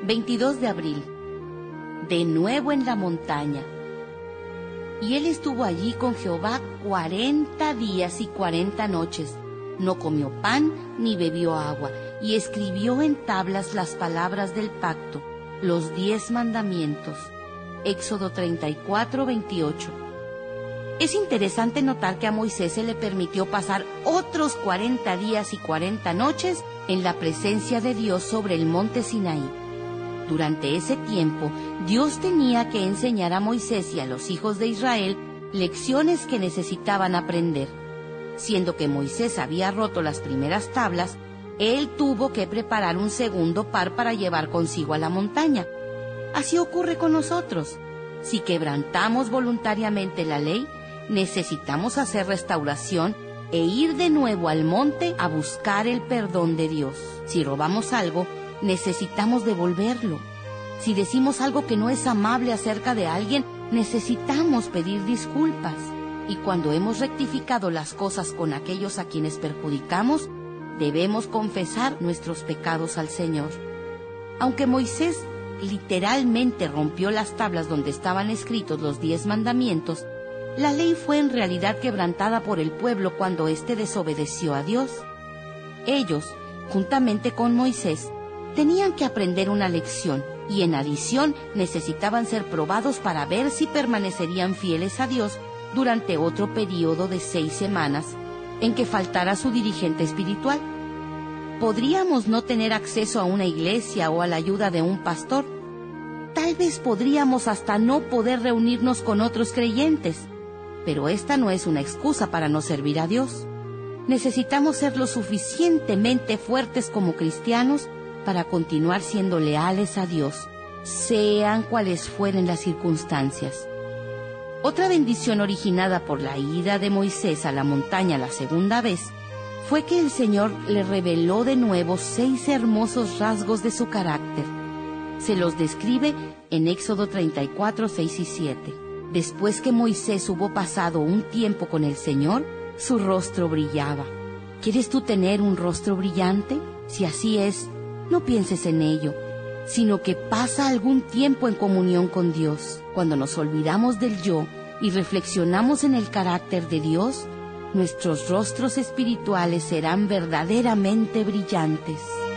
22 de abril. De nuevo en la montaña. Y él estuvo allí con Jehová 40 días y 40 noches. No comió pan ni bebió agua, y escribió en tablas las palabras del pacto, los 10 mandamientos. Éxodo 34, 28. Es interesante notar que a Moisés se le permitió pasar otros 40 días y 40 noches en la presencia de Dios sobre el monte Sinaí. Durante ese tiempo, Dios tenía que enseñar a Moisés y a los hijos de Israel lecciones que necesitaban aprender. Siendo que Moisés había roto las primeras tablas, él tuvo que preparar un segundo par para llevar consigo a la montaña. Así ocurre con nosotros. Si quebrantamos voluntariamente la ley, necesitamos hacer restauración e ir de nuevo al monte a buscar el perdón de Dios. Si robamos algo, necesitamos devolverlo. Si decimos algo que no es amable acerca de alguien, necesitamos pedir disculpas. Y cuando hemos rectificado las cosas con aquellos a quienes perjudicamos, debemos confesar nuestros pecados al Señor. Aunque Moisés literalmente rompió las tablas donde estaban escritos los 10 mandamientos, la ley fue en realidad quebrantada por el pueblo cuando éste desobedeció a Dios. Ellos, juntamente con Moisés, tenían que aprender una lección y en adición necesitaban ser probados para ver si permanecerían fieles a Dios durante otro periodo de 6 semanas en que faltara su dirigente espiritual. Podríamos no tener acceso a una iglesia o a la ayuda de un pastor. Tal vez podríamos hasta no poder reunirnos con otros creyentes, pero esta no es una excusa para no servir a Dios. Necesitamos ser lo suficientemente fuertes como cristianos para continuar siendo leales a Dios, sean cuales fueren las circunstancias. Otra bendición originada por la ida de Moisés a la montaña la segunda vez fue que el Señor le reveló de nuevo 6 hermosos rasgos de su carácter. Se los describe en Éxodo 34, 6 y 7. Después que Moisés hubo pasado un tiempo con el Señor, su rostro brillaba. ¿Quieres tú tener un rostro brillante? Si así es, no pienses en ello, sino que pasa algún tiempo en comunión con Dios. Cuando nos olvidamos del yo y reflexionamos en el carácter de Dios, nuestros rostros espirituales serán verdaderamente brillantes.